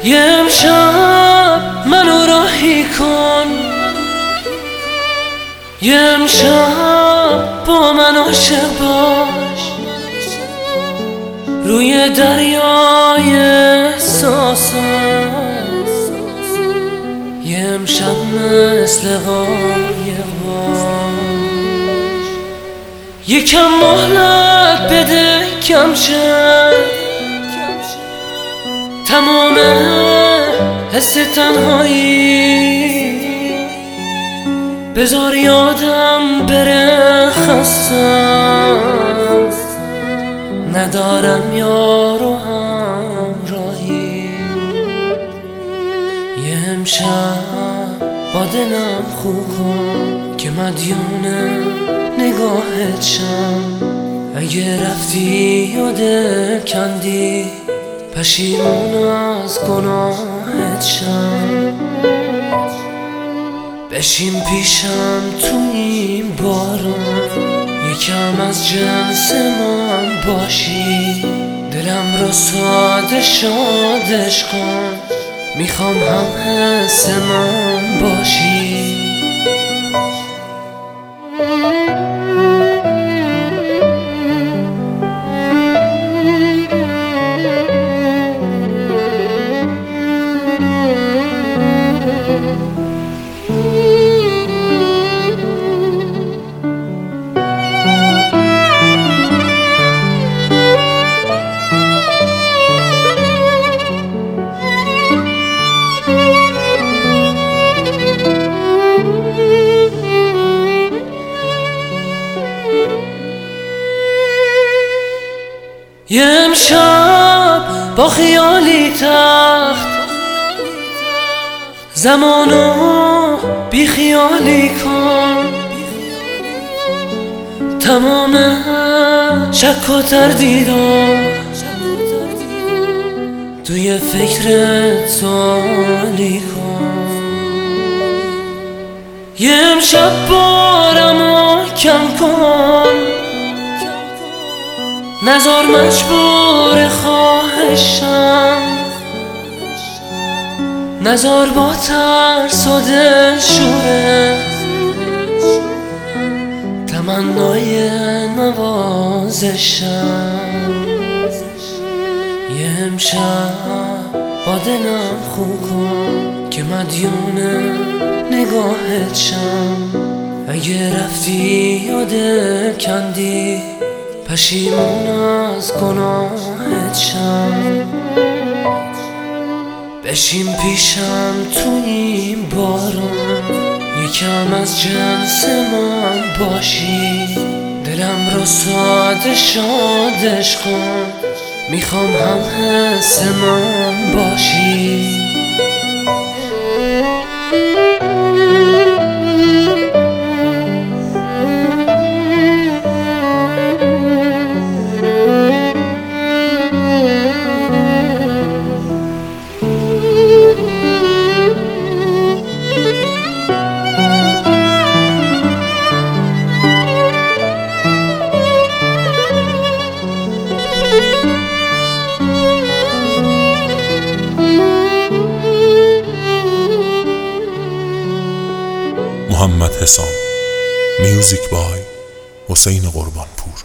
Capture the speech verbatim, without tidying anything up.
یه امشب منو راهی کن، یه امشب با من عاشق باش، روی دریای احساسم. یه امشب مثل قایق باش، یکم مهلت بده کم شه، تمام حس تنهایی بذار یادم بره. خستم ندارم یار و همراهی، یه امشب با دلم خو کن که مدیون نگاهت شم. اگه رفتی و دل کندی پشیمون از گناهت شم. بشین پیشم تو این بارون، یکم از جنس من باشی، دلم رو ساده شادش کن، میخوام هم حس من باشی. یه امشب با خیالی تخت، زمانو بی خیالی کن، تمام شک و تردیدم توی فکرت سوالی کن. یه امشب بارمو کم کن، نزار مجبور خواهشم، نزار با ترس و دلشوره تمنای نوازشم. یه امشب با دلم خو کن که مدیون نگاهت شم. اگه رفتی و دل کندی پشیمون از گناهت شم. بشین پیشم تو این بارون، یکم از جنس من باشی، دلم رو ساده شادش کن، میخوام هم حس من باشی. محمد حسام. میوزیک بای حسین قربانپور.